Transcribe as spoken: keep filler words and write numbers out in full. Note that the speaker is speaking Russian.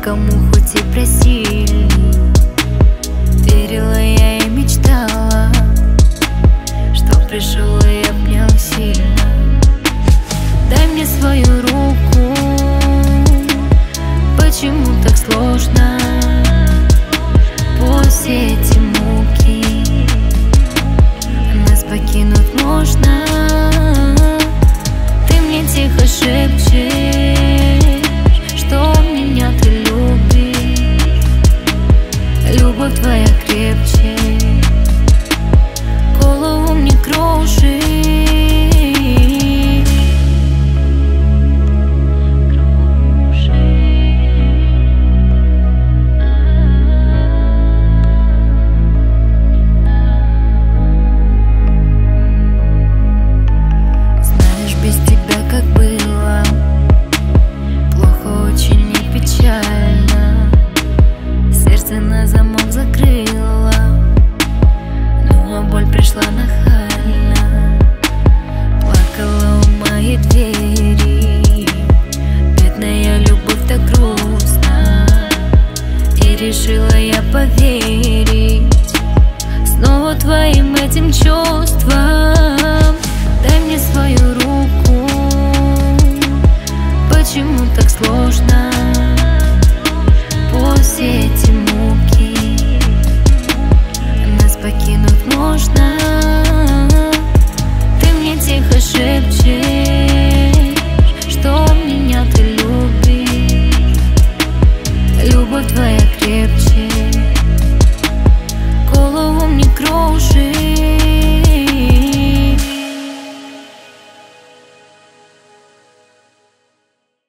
некому хоть и просили. Верила я и мечтала, что пришел и обнял сильно. Дай мне свою руку, почему так сложно? Пусть эти муки нас покинуть можно. Ты мне тихо шепчешь, что меня ты любишь. Любовь твоя крепче, голову мне крошишь. На замок закрыла, но боль пришла нахально. Плакала у моей двери, бедная любовь так грустна, и решила я поверить.